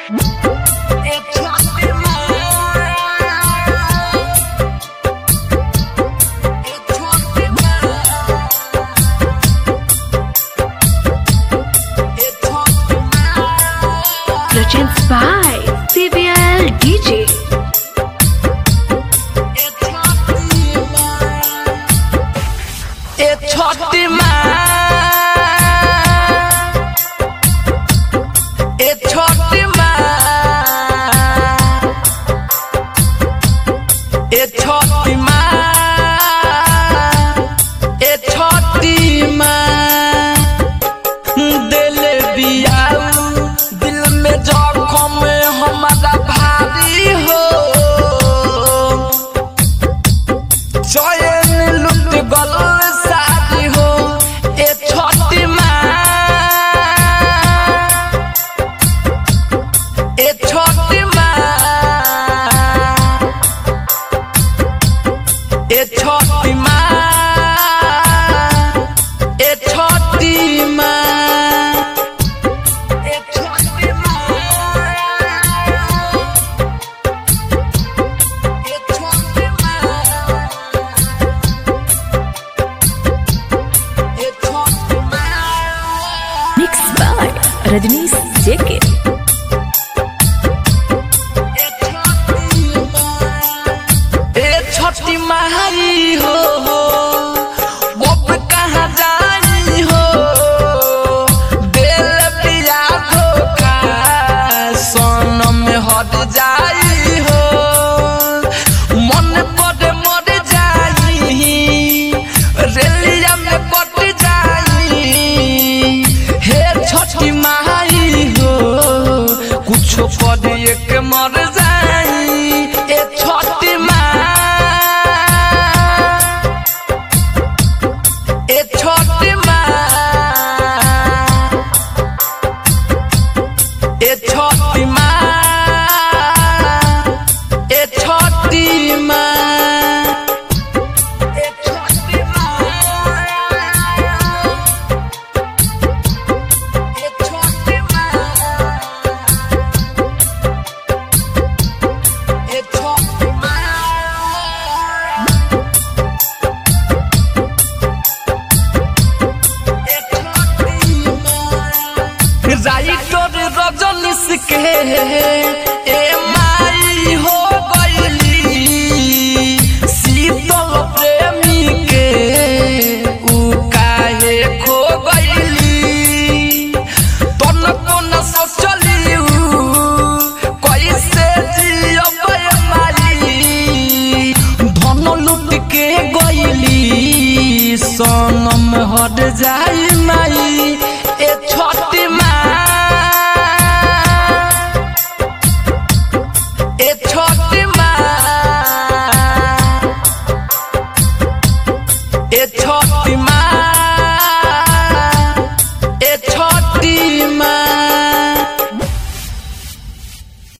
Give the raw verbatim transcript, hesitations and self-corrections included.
Presents by C B L D J. ए छोटी माँ, ए छोटी माँ, ए छोटी माँ, ए छोटी माँ, दिल बियाऊ दिल में जख्म हमारा भारी हो, चैन लुट गल सारी हो। ए छोटी माँ, ए छोटी माँ, ए छोटी माँ, ए छोटी माँ, ए छोटी माँ, ए छोटी माँ, ए छोटी माँ। Mixed by Rajnish J K. ए छोटी माई हो, अब कहाँ जाई हो, दिल पिया धोखा सोनम हट जाई हो, मन पर मर जाई, रेलिया में कट जाई। हे छोटी माई हो, कुछो पर एक मर जाई। ए छोटी माँ, ए छोटी माँ, ए छोटी माँ, ए छोटी माँ, ए छोटी माँ, ए छोटी माँ, ए छोटी माँ। राइटर रजनीश के ए माई हो गईली, शीतल प्रेमी के उ काहे खो गईली, तन को न सोचली कैसे जियब माई, धन लूट के गईली सनम हट जाई माई। ए छोटी माँ, ए छोटी माँ, ए छोटी